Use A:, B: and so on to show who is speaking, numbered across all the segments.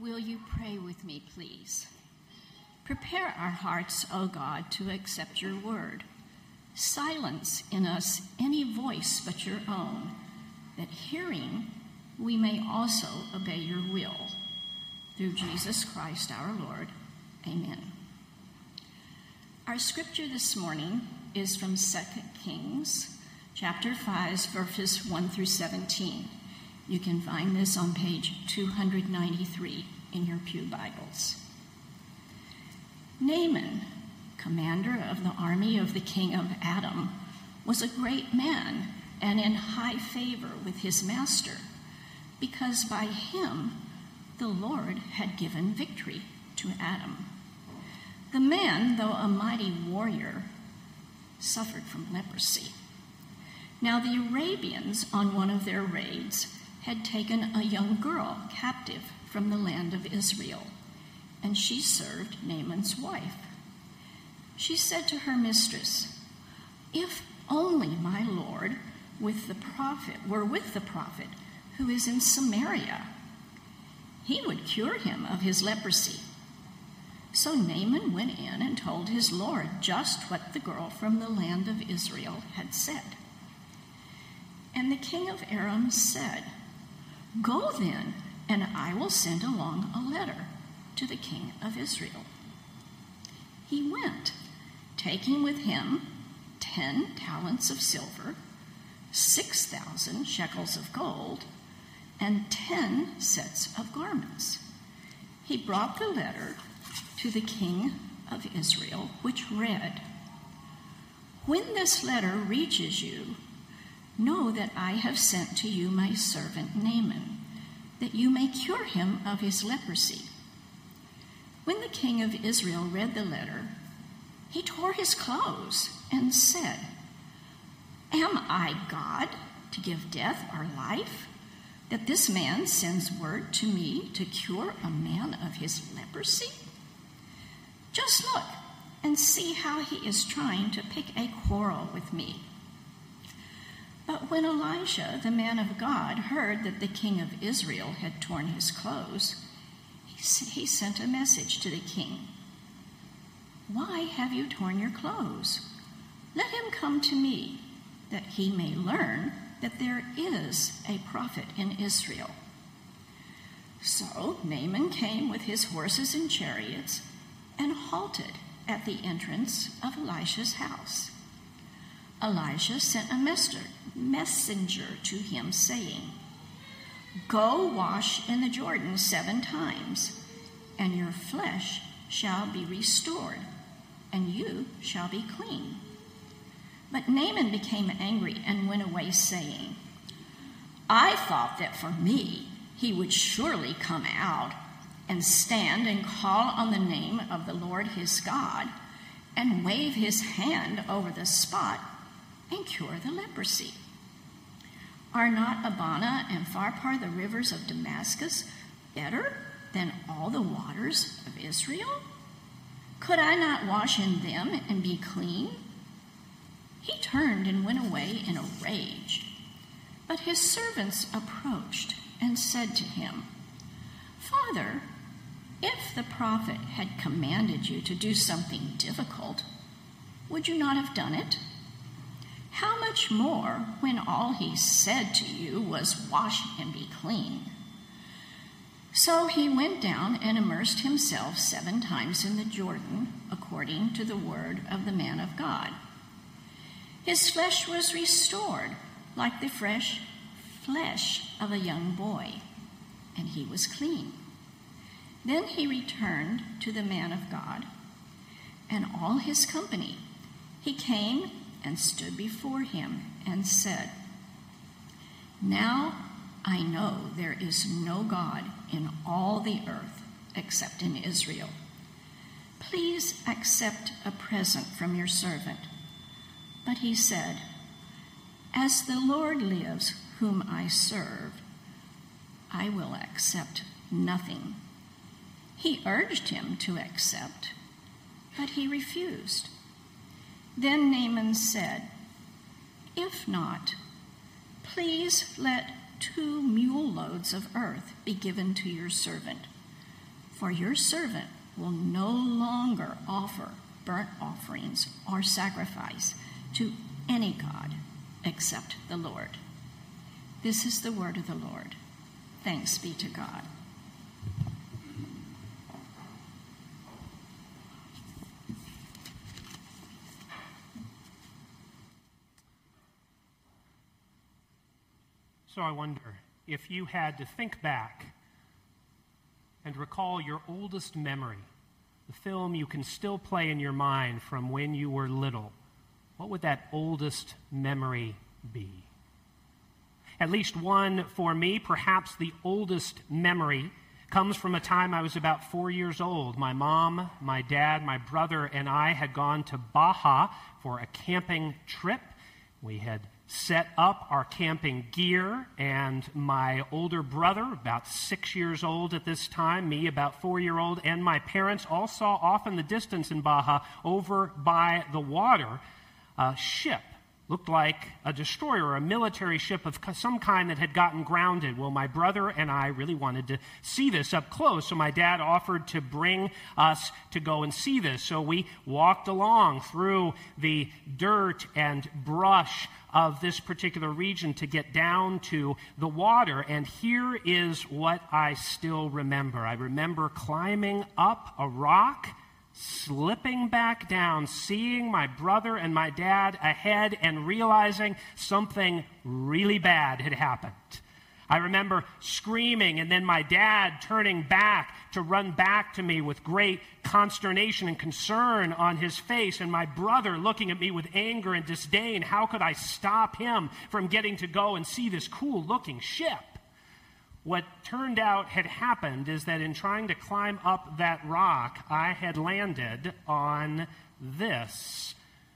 A: Will you pray with me, please? Prepare our hearts, O God, to accept your word. Silence in us any voice but your own, that hearing we may also obey your will. Through Jesus Christ our Lord. Amen. Our scripture this morning is from 2 Kings, chapter 5, verses 1 through 17. You can find this on page 293 in your pew Bibles. Naaman, commander of the army of the king of Adam, was a great man and in high favor with his master, because by him the Lord had given victory to Adam. The man, though a mighty warrior, suffered from leprosy. Now the Arabians, on one of their raids, had taken a young girl captive from the land of Israel, and she served Naaman's wife. She said to her mistress, "If only my lord were with the prophet who is in Samaria, he would cure him of his leprosy." So Naaman went in and told his lord just what the girl from the land of Israel had said. And the king of Aram said, "Go then, and I will send along a letter to the king of Israel." He went, taking with him 10 talents of silver, 6,000 shekels of gold, and 10 sets of garments. He brought the letter to the king of Israel, which read, "When this letter reaches you, know that I have sent to you my servant Naaman, that you may cure him of his leprosy." When the king of Israel read the letter, he tore his clothes and said, "Am I God to give death or life, that this man sends word to me to cure a man of his leprosy? Just look and see how he is trying to pick a quarrel with me." But when Elisha, the man of God, heard that the king of Israel had torn his clothes, he sent a message to the king. "Why have you torn your clothes? Let him come to me, that he may learn that there is a prophet in Israel." So Naaman came with his horses and chariots and halted at the entrance of Elisha's house. Elisha sent a messenger to him, saying, "Go wash in the Jordan 7 times, and your flesh shall be restored, and you shall be clean." But Naaman became angry and went away, saying, "I thought that for me he would surely come out and stand and call on the name of the Lord his God, and wave his hand over the spot and cure the leprosy. Are not Abana and Pharpar, the rivers of Damascus, better than all the waters of Israel? Could I not wash in them and be clean?" He turned and went away in a rage. But his servants approached and said to him, "Father, if the prophet had commanded you to do something difficult, would you not have done it? How much more when all he said to you was, 'Wash and be clean'?" So he went down and immersed himself 7 times in the Jordan, according to the word of the man of God. His flesh was restored like the fresh flesh of a young boy, and he was clean. Then he returned to the man of God and all his company. He came and stood before him and said, "Now I know there is no God in all the earth except in Israel. Please accept a present from your servant." But he said, "As the Lord lives, whom I serve, I will accept nothing." He urged him to accept, but he refused. Then Naaman said, "If not, please let 2 mule loads of earth be given to your servant, For your servant will no longer offer burnt offerings or sacrifice to any god except the Lord." This is the word of the Lord. Thanks be to God.
B: So I wonder if you had to think back and recall your oldest memory, the film you can still play in your mind from when you were little, what would that oldest memory be? At least one for me, perhaps the oldest memory, comes from a time I was about 4 years old. My mom, my dad, my brother, and I had gone to Baja for a camping trip. We had set up our camping gear, and my older brother, about 6 years old at this time, me about 4-year-old, and my parents all saw off in the distance in Baja, over by the water, a ship. Looked like a destroyer or a military ship of some kind that had gotten grounded. Well, my brother and I really wanted to see this up close, so my dad offered to bring us to go and see this. So we walked along through the dirt and brush of this particular region to get down to the water, and here is what I still remember. I remember climbing up a rock, slipping back down, seeing my brother and my dad ahead, and realizing something really bad had happened. I remember screaming, and then my dad turning back to run back to me with great consternation and concern on his face, and my brother looking at me with anger and disdain. How could I stop him from getting to go and see this cool-looking ship? What turned out had happened is that in trying to climb up that rock, I had landed on this.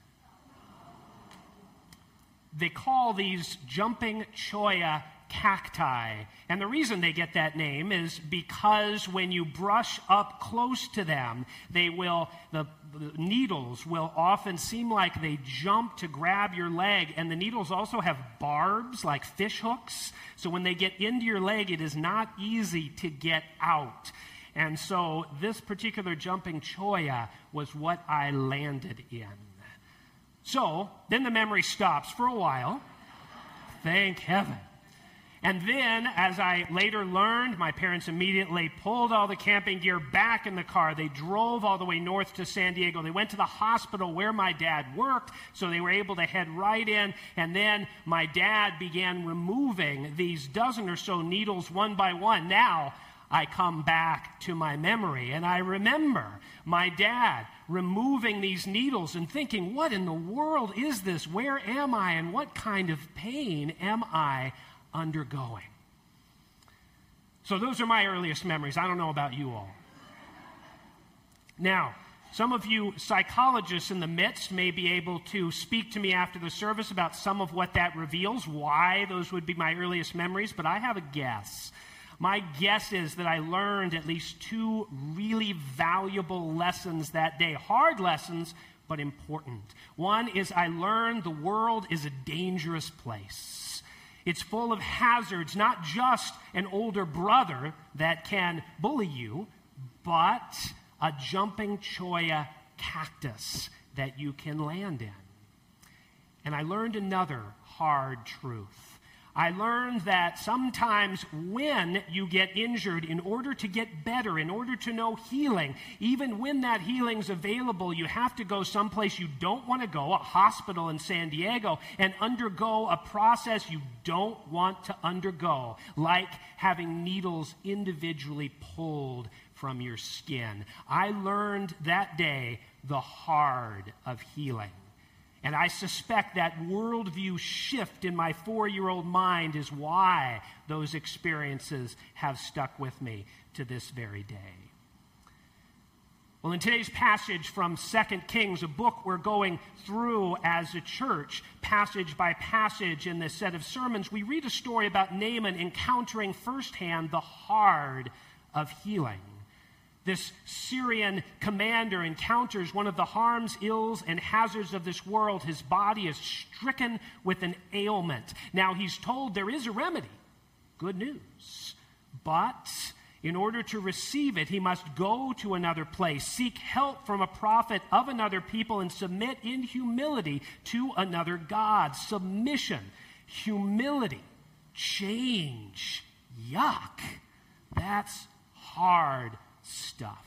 B: They call these jumping cholla cacti. And the reason they get that name is because when you brush up close to them, the needles will often seem like they jump to grab your leg, and the needles also have barbs like fish hooks. So when they get into your leg, it is not easy to get out. And so this particular jumping cholla was what I landed in. So then the memory stops for a while. Thank heaven. And then, as I later learned, my parents immediately pulled all the camping gear back in the car. They drove all the way north to San Diego. They went to the hospital where my dad worked, so they were able to head right in. And then my dad began removing these dozen or so needles one by one. Now I come back to my memory, and I remember my dad removing these needles and thinking, what in the world is this? Where am I, and what kind of pain am I undergoing? So those are my earliest memories. I don't know about you all. Now, some of you psychologists in the midst may be able to speak to me after the service about some of what that reveals, why those would be my earliest memories, but I have a guess. My guess is that I learned at least 2 really valuable lessons that day. Hard lessons, but important. One is I learned the world is a dangerous place. It's full of hazards, not just an older brother that can bully you, but a jumping cholla cactus that you can land in. And I learned another hard truth. I learned that sometimes when you get injured, in order to get better, in order to know healing, even when that healing's available, you have to go someplace you don't want to go, a hospital in San Diego, and undergo a process you don't want to undergo, like having needles individually pulled from your skin. I learned that day the hard of healing. And I suspect that worldview shift in my 4-year-old mind is why those experiences have stuck with me to this very day. Well, in today's passage from 2 Kings, a book we're going through as a church, passage by passage in this set of sermons, we read a story about Naaman encountering firsthand the hard of healing. This Syrian commander encounters one of the harms, ills, and hazards of this world. His body is stricken with an ailment. Now, he's told there is a remedy. Good news. But In order to receive it, he must go to another place, seek help from a prophet of another people, and submit in humility to another God. Submission, humility, change. Yuck. That's hard stuff.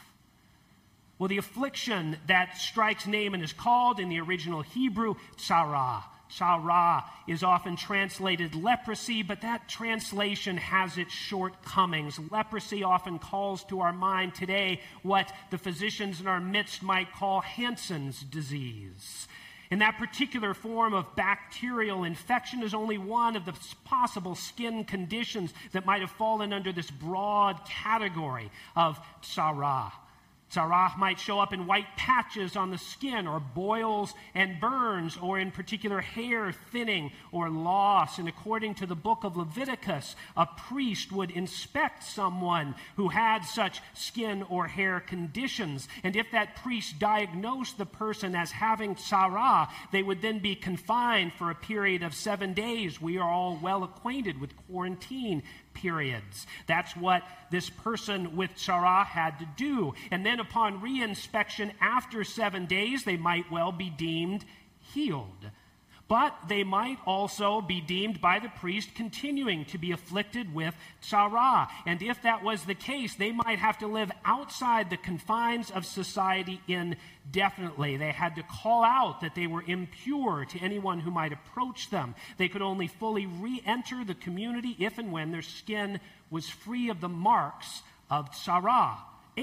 B: Well, the affliction that strikes Naaman is called in the original Hebrew tzara. Tzara is often translated leprosy, but that translation has its shortcomings. Leprosy often calls to our mind today what the physicians in our midst might call Hansen's disease. And that particular form of bacterial infection is only one of the possible skin conditions that might have fallen under this broad category of tzara. Tzara might show up in white patches on the skin, or boils and burns, or in particular hair thinning or loss. And according to the book of Leviticus, a priest would inspect someone who had such skin or hair conditions. And if that priest diagnosed the person as having tzara, they would then be confined for a period of 7 days. We are all well acquainted with quarantine periods. That's what this person with tzara had to do. And then upon reinspection after 7 days, they might well be deemed healed. But they might also be deemed by the priest continuing to be afflicted with tzara. And if that was the case, they might have to live outside the confines of society indefinitely. They had to call out that they were impure to anyone who might approach them. They could only fully re-enter the community if and when their skin was free of the marks of tzara.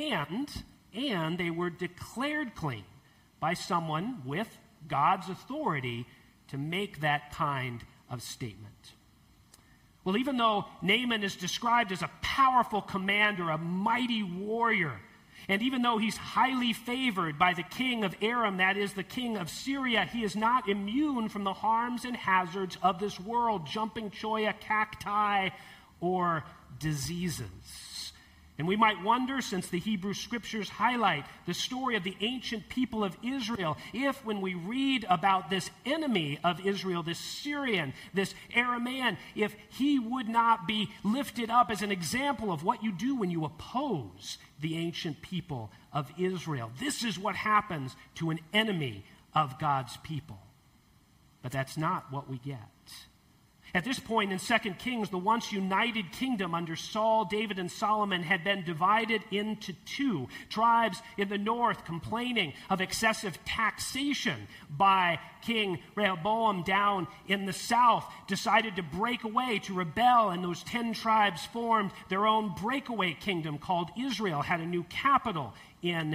B: And they were declared clean by someone with God's authority to make that kind of statement. Well, even though Naaman is described as a powerful commander, a mighty warrior, and even though he's highly favored by the king of Aram, that is the king of Syria, he is not immune from the harms and hazards of this world, jumping cholla, cacti, or diseases. And we might wonder, since the Hebrew Scriptures highlight the story of the ancient people of Israel, if when we read about this enemy of Israel, this Syrian, this Aramean, if he would not be lifted up as an example of what you do when you oppose the ancient people of Israel. This is what happens to an enemy of God's people. But that's not what we get. At this point in 2 Kings, the once united kingdom under Saul, David, and Solomon had been divided into two. Tribes in the north complaining of excessive taxation by King Rehoboam down in the south decided to break away, to rebel, and those 10 tribes formed their own breakaway kingdom called Israel, had a new capital in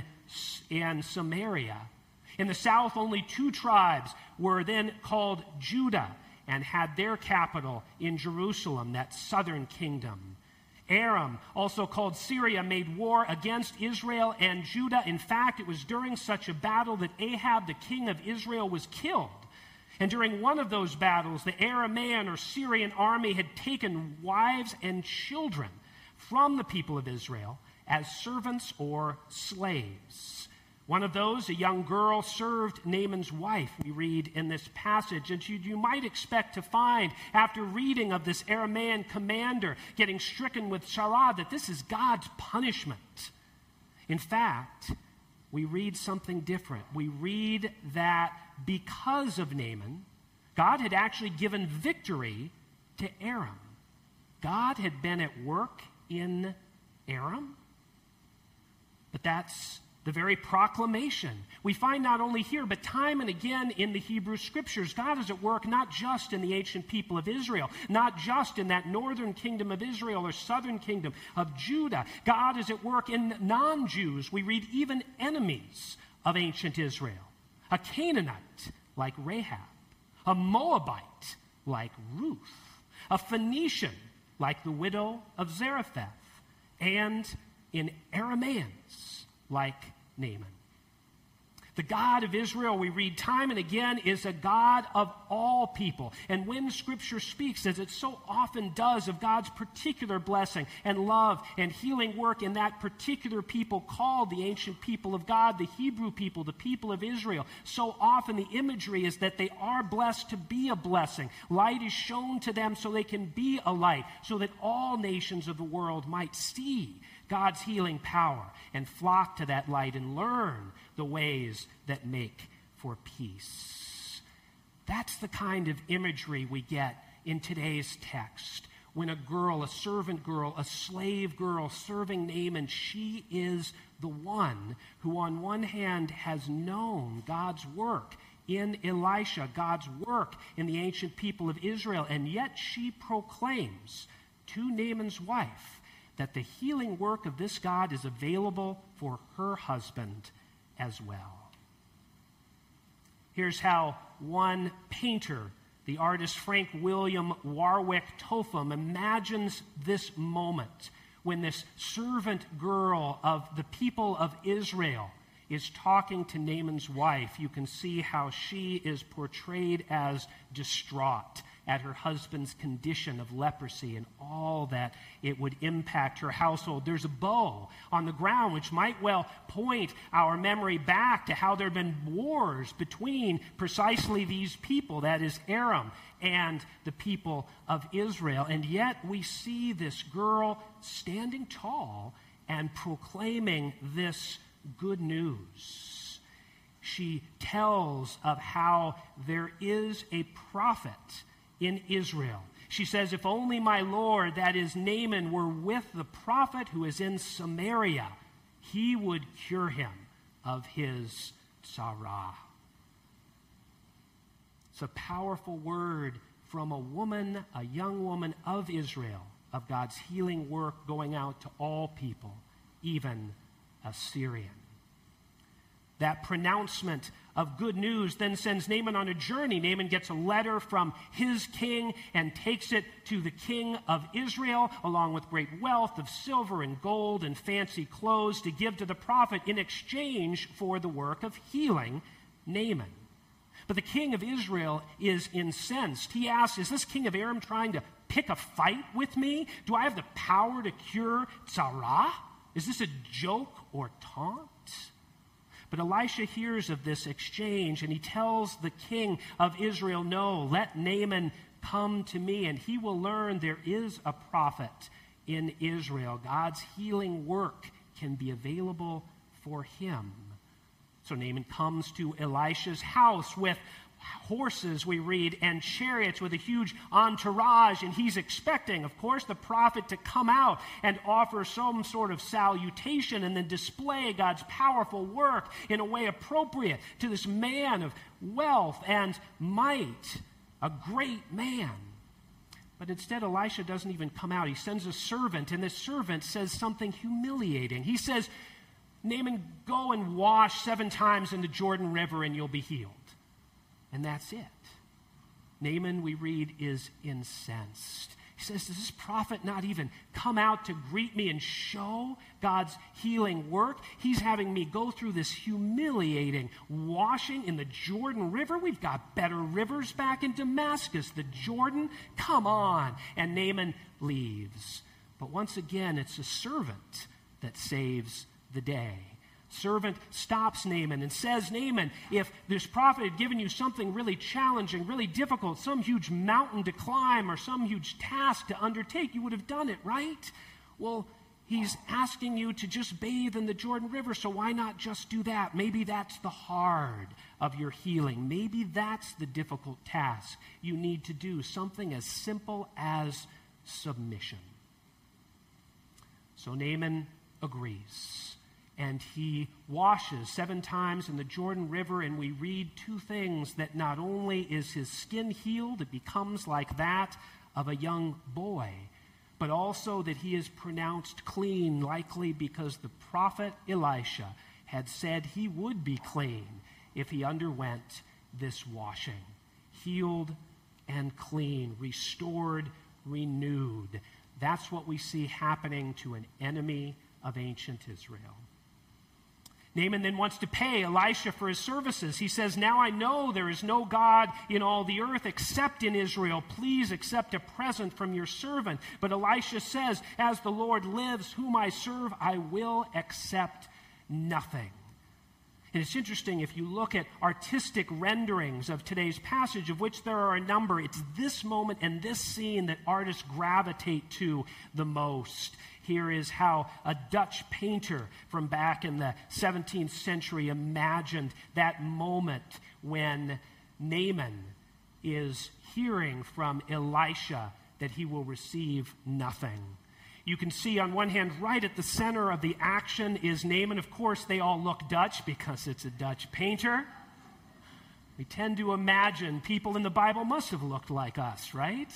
B: Samaria. In the south, only 2 tribes were then called Judah, and had their capital in Jerusalem, that southern kingdom. Aram, also called Syria, made war against Israel and Judah. In fact, it was during such a battle that Ahab, the king of Israel, was killed. And during one of those battles, the Aramean or Syrian army had taken wives and children from the people of Israel as servants or slaves. One of those, a young girl, served Naaman's wife, we read in this passage. And you might expect to find, after reading of this Aramean commander getting stricken with tzara, that this is God's punishment. In fact, we read something different. We read that because of Naaman, God had actually given victory to Aram. God had been at work in Aram. But that's the very proclamation we find not only here, but time and again in the Hebrew Scriptures. God is at work not just in the ancient people of Israel, not just in that northern kingdom of Israel or southern kingdom of Judah. God is at work in non-Jews. We read even enemies of ancient Israel. A Canaanite like Rahab, a Moabite like Ruth, a Phoenician like the widow of Zarephath, and in Arameans like Naaman. The God of Israel, we read time and again, is a God of all people. And when Scripture speaks, as it so often does, of God's particular blessing and love and healing work in that particular people called the ancient people of God, the Hebrew people, the people of Israel, so often the imagery is that they are blessed to be a blessing. Light is shown to them so they can be a light, so that all nations of the world might see God's healing power and flock to that light and learn the ways that make for peace. That's the kind of imagery we get in today's text. When a girl, a servant girl, a slave girl serving Naaman, she is the one who on one hand has known God's work in Elisha, God's work in the ancient people of Israel, and yet she proclaims to Naaman's wife that the healing work of this God is available for her husband as well. Here's how one painter, the artist Frank William Warwick Topham, imagines this moment when this servant girl of the people of Israel is talking to Naaman's wife. You can see how she is portrayed as distraught at her husband's condition of leprosy and all that it would impact her household. There's a bow on the ground which might well point our memory back to how there have been wars between precisely these people, that is Aram and the people of Israel. And yet we see this girl standing tall and proclaiming this good news. She tells of how there is a prophet in Israel. She says, if only my Lord, that is Naaman, were with the prophet who is in Samaria, he would cure him of his tzarah. It's a powerful word from a woman, a young woman of Israel, of God's healing work going out to all people, even a Syrian. That pronouncement of good news then sends Naaman on a journey. Naaman gets a letter from his king and takes it to the king of Israel, along with great wealth of silver and gold and fancy clothes, to give to the prophet in exchange for the work of healing Naaman. But the king of Israel is incensed. He asks, is this king of Aram trying to pick a fight with me? Do I have the power to cure tzarah? Is this a joke or taunt? But Elisha hears of this exchange, and he tells the king of Israel, no, let Naaman come to me, and he will learn there is a prophet in Israel. God's healing work can be available for him. So Naaman comes to Elisha's house with horses, we read, and chariots with a huge entourage, and he's expecting, of course, the prophet to come out and offer some sort of salutation and then display God's powerful work in a way appropriate to this man of wealth and might, a great man. But instead, Elisha doesn't even come out. He sends a servant, and this servant says something humiliating. He says, Naaman, go and wash 7 times in the Jordan River and you'll be healed. And that's it. Naaman, we read, is incensed. He says, does this prophet not even come out to greet me and show God's healing work? He's having me go through this humiliating washing in the Jordan River. We've got better rivers back in Damascus. The Jordan, come on. And Naaman leaves. But once again, it's a servant that saves the day. Servant stops Naaman and says, Naaman, if this prophet had given you something really challenging, really difficult, some huge mountain to climb or some huge task to undertake, you would have done it, right? Well, he's asking you to just bathe in the Jordan River, so why not just do that? Maybe that's the hard of your healing. Maybe that's the difficult task you need to do, something as simple as submission. So Naaman agrees. And he washes 7 times in the Jordan River, and we read 2 things: that not only is his skin healed, it becomes like that of a young boy, but also that he is pronounced clean, likely because the prophet Elisha had said he would be clean if he underwent this washing. Healed and clean, restored, renewed. That's what we see happening to an enemy of ancient Israel. Naaman then wants to pay Elisha for his services. He says, "Now I know there is no God in all the earth except in Israel. Please accept a present from your servant." But Elisha says, "As the Lord lives, whom I serve, I will accept nothing." And it's interesting, if you look at artistic renderings of today's passage, of which there are a number, it's this moment and this scene that artists gravitate to the most. Here is how a Dutch painter from back in the 17th century imagined that moment when Naaman is hearing from Elisha that he will receive nothing. You can see on one hand, right at the center of the action is Naaman. Of course, they all look Dutch because it's a Dutch painter. We tend to imagine people in the Bible must have looked like us, right?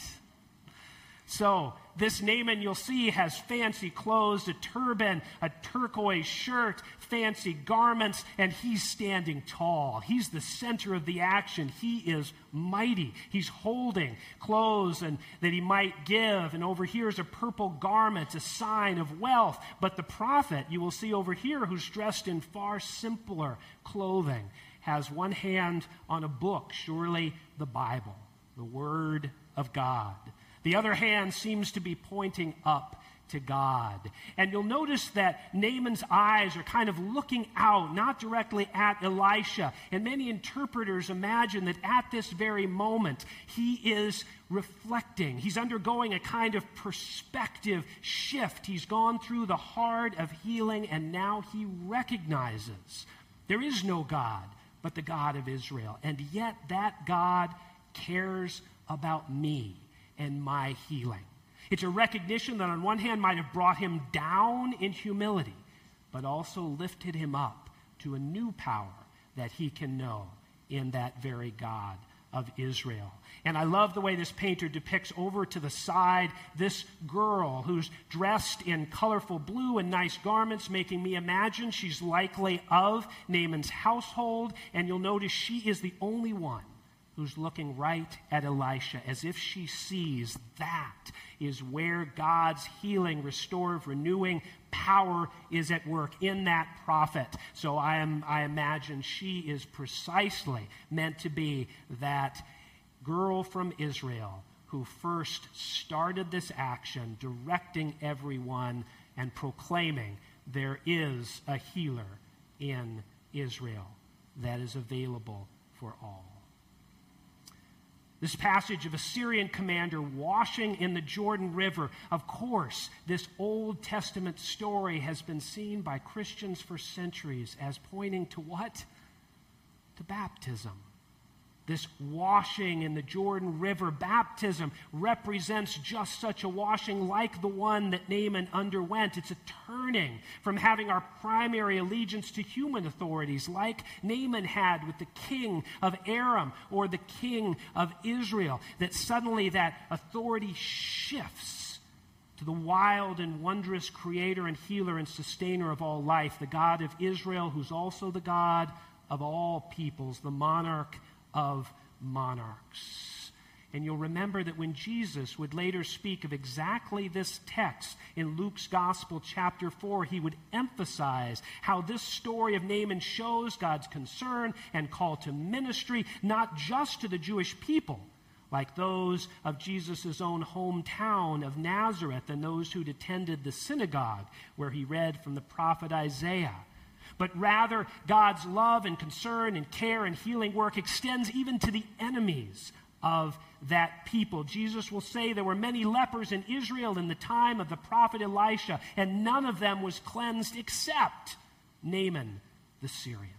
B: So this Naaman, you'll see, has fancy clothes, a turban, a turquoise shirt, fancy garments, and he's standing tall. He's the center of the action. He is mighty. He's holding clothes and that he might give, and over here is a purple garment, a sign of wealth. But the prophet, you will see over here, who's dressed in far simpler clothing, has one hand on a book, surely the Bible, the Word of God. The other hand seems to be pointing up to God. And you'll notice that Naaman's eyes are kind of looking out, not directly at Elisha. And many interpreters imagine that at this very moment, he is reflecting. He's undergoing a kind of perspective shift. He's gone through the heart of healing, and now he recognizes there is no God but the God of Israel. And yet that God cares about me and my healing. It's a recognition that on one hand might have brought him down in humility, but also lifted him up to a new power that he can know in that very God of Israel. And I love the way this painter depicts over to the side this girl who's dressed in colorful blue and nice garments, making me imagine she's likely of Naaman's household. And you'll notice she is the only one who's looking right at Elisha, as if she sees that is where God's healing, restorative, renewing power is at work in that prophet. So I imagine she is precisely meant to be that girl from Israel who first started this action, directing everyone and proclaiming there is a healer in Israel that is available for all. This passage of a Syrian commander washing in the Jordan River, of course, this Old Testament story has been seen by Christians for centuries as pointing to what? To baptism. This washing in the Jordan River, baptism, represents just such a washing like the one that Naaman underwent. It's a turning from having our primary allegiance to human authorities like Naaman had with the king of Aram or the king of Israel, that suddenly that authority shifts to the wild and wondrous creator and healer and sustainer of all life, the God of Israel, who's also the God of all peoples, the monarch of monarchs. And you'll remember that when Jesus would later speak of exactly this text in Luke's Gospel, chapter 4, he would emphasize how this story of Naaman shows God's concern and call to ministry, not just to the Jewish people, like those of Jesus' own hometown of Nazareth and those who'd attended the synagogue where he read from the prophet Isaiah, but rather God's love and concern and care and healing work extends even to the enemies of that people. Jesus will say there were many lepers in Israel in the time of the prophet Elisha, and none of them was cleansed except Naaman the Syrian.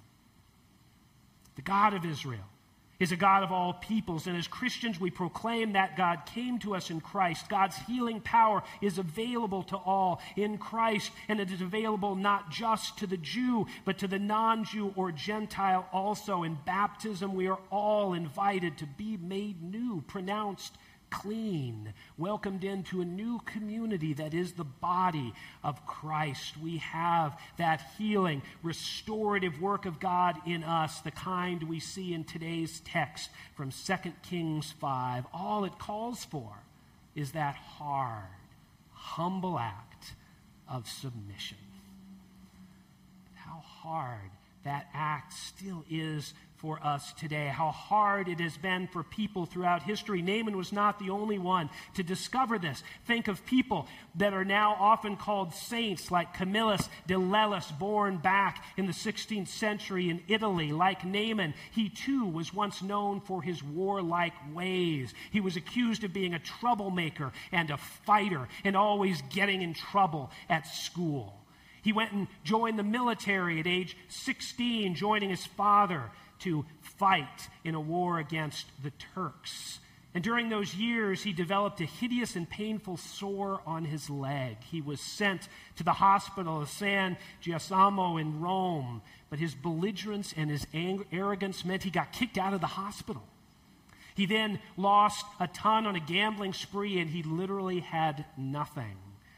B: The God of Israel is a God of all peoples, and as Christians we proclaim that God came to us in Christ. God's healing power is available to all in Christ, and it is available not just to the Jew, but to the non-Jew or Gentile also. In baptism we are all invited to be made new, pronounced clean, welcomed into a new community that is the body of Christ. We have that healing, restorative work of God in us, the kind we see in today's text from 2 Kings 5. All it calls for is that hard, humble act of submission. How how hard that act still is for us today, how hard it has been for people throughout history. Naaman was not the only one to discover this. Think of people that are now often called saints, like Camillus de Lellis, born back in the 16th century in Italy. Like Naaman, he too was once known for his warlike ways. He was accused of being a troublemaker and a fighter and always getting in trouble at school. He went and joined the military at age 16, joining his father to fight in a war against the Turks. And during those years, he developed a hideous and painful sore on his leg. He was sent to the hospital of San Giacomo in Rome, but his belligerence and his arrogance meant he got kicked out of the hospital. He then lost a ton on a gambling spree, and he literally had nothing.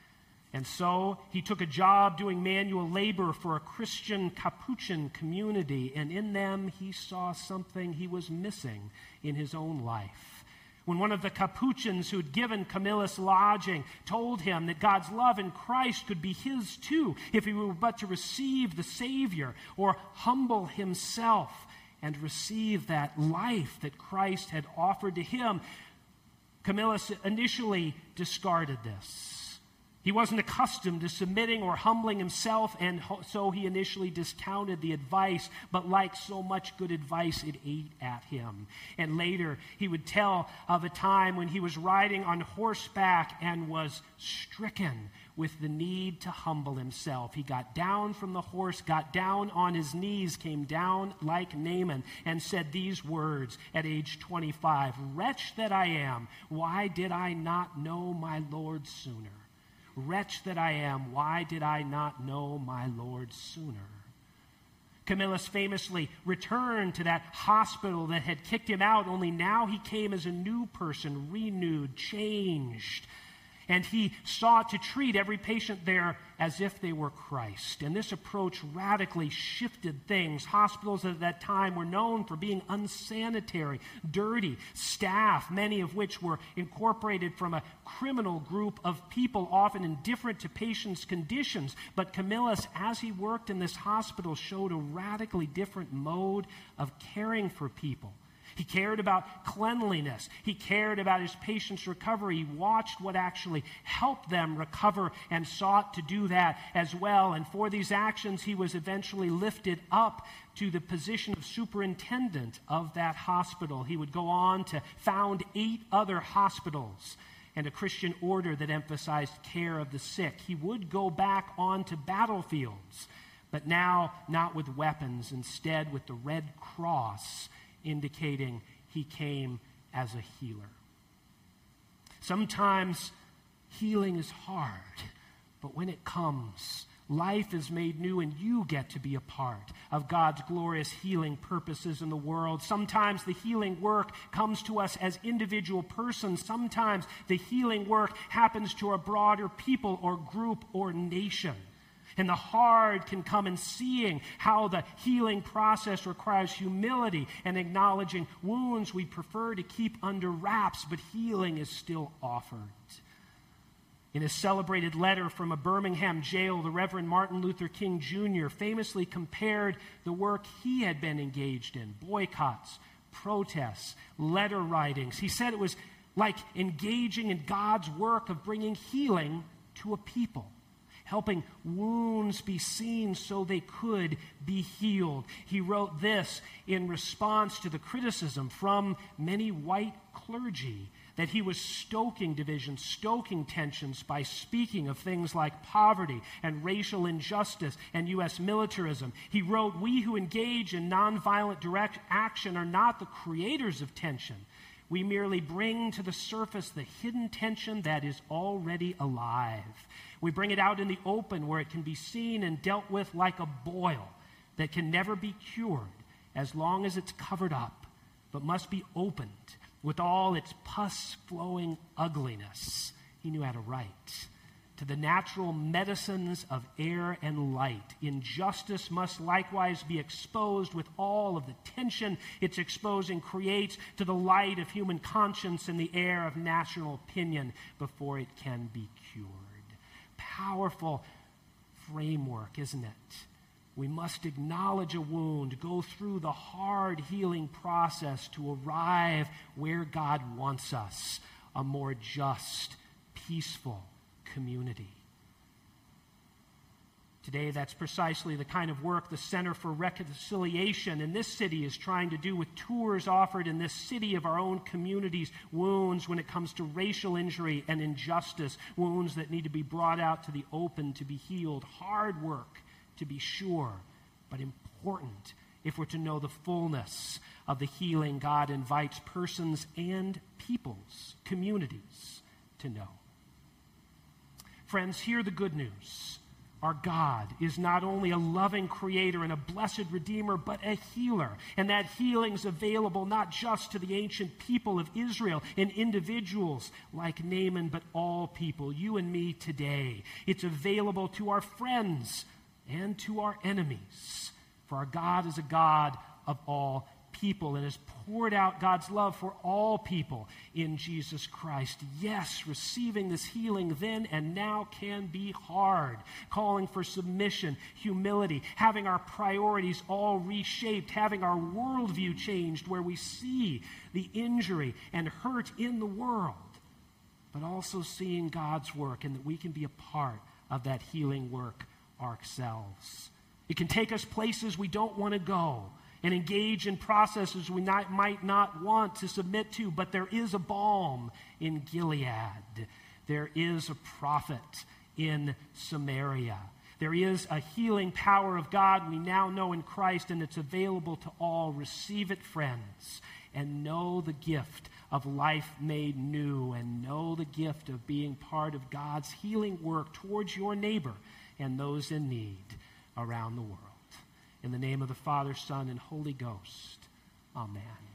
B: And so he took a job doing manual labor for a Christian Capuchin community, and in them he saw something he was missing in his own life. When one of the Capuchins who had given Camillus lodging told him that God's love in Christ could be his too if he were but to receive the Savior or humble himself and receive that life that Christ had offered to him, Camillus initially discarded this. He wasn't accustomed to submitting or humbling himself, and so he initially discounted the advice, but like so much good advice, it ate at him. And later, he would tell of a time when he was riding on horseback and was stricken with the need to humble himself. He got down from the horse, got down on his knees, came down like Naaman, and said these words at age 25, "Wretch that I am, why did I not know my Lord sooner? Wretch that I am, why did I not know my Lord sooner?" Camillus famously returned to that hospital that had kicked him out, only now he came as a new person, renewed, changed. And he sought to treat every patient there as if they were Christ. And this approach radically shifted things. Hospitals at that time were known for being unsanitary, dirty, staff, many of which were incorporated from a criminal group of people, often indifferent to patients' conditions. But Camillus, as he worked in this hospital, showed a radically different mode of caring for people. He cared about cleanliness. He cared about his patients' recovery. He watched what actually helped them recover and sought to do that as well. And for these actions, he was eventually lifted up to the position of superintendent of that hospital. He would go on to found 8 other hospitals and a Christian order that emphasized care of the sick. He would go back onto battlefields, but now not with weapons, instead with the Red Cross, indicating he came as a healer. Sometimes healing is hard, but when it comes, life is made new and you get to be a part of God's glorious healing purposes in the world. Sometimes the healing work comes to us as individual persons. Sometimes the healing work happens to a broader people or group or nation. And the hard can come in seeing how the healing process requires humility and acknowledging wounds we prefer to keep under wraps, but healing is still offered. In a celebrated letter from a Birmingham jail, the Reverend Martin Luther King Jr. famously compared the work he had been engaged in, boycotts, protests, letter writings. He said it was like engaging in God's work of bringing healing to a people, helping wounds be seen so they could be healed. He wrote this in response to the criticism from many white clergy that he was stoking divisions, stoking tensions by speaking of things like poverty and racial injustice and U.S. militarism. He wrote, "We who engage in nonviolent direct action are not the creators of tension. We merely bring to the surface the hidden tension that is already alive. We bring it out in the open where it can be seen and dealt with like a boil that can never be cured as long as it's covered up, but must be opened with all its pus-flowing ugliness." He knew how to write. "To the natural medicines of air and light, injustice must likewise be exposed with all of the tension its exposing creates to the light of human conscience and the air of national opinion before it can be cured." Powerful framework, isn't it? We must acknowledge a wound, go through the hard healing process to arrive where God wants us, a more just, peaceful community. Today, that's precisely the kind of work the Center for Reconciliation in this city is trying to do with tours offered in this city of our own community's wounds when it comes to racial injury and injustice, wounds that need to be brought out to the open to be healed. Hard work, to be sure, but important if we're to know the fullness of the healing God invites persons and peoples, communities, to know. Friends, hear the good news. Our God is not only a loving creator and a blessed redeemer, but a healer. And that healing is available not just to the ancient people of Israel and individuals like Naaman, but all people, you and me today. It's available to our friends and to our enemies. For our God is a God of all people and has poured out God's love for all people in Jesus Christ. Yes, receiving this healing then and now can be hard, calling for submission, humility, having our priorities all reshaped, having our worldview changed where we see the injury and hurt in the world, but also seeing God's work and that we can be a part of that healing work ourselves. It can take us places we don't want to go and engage in processes we might not want to submit to, but there is a balm in Gilead. There is a prophet in Samaria. There is a healing power of God we now know in Christ, and it's available to all. Receive it, friends, and know the gift of life made new, and know the gift of being part of God's healing work towards your neighbor and those in need around the world. In the name of the Father, Son, and Holy Ghost, amen.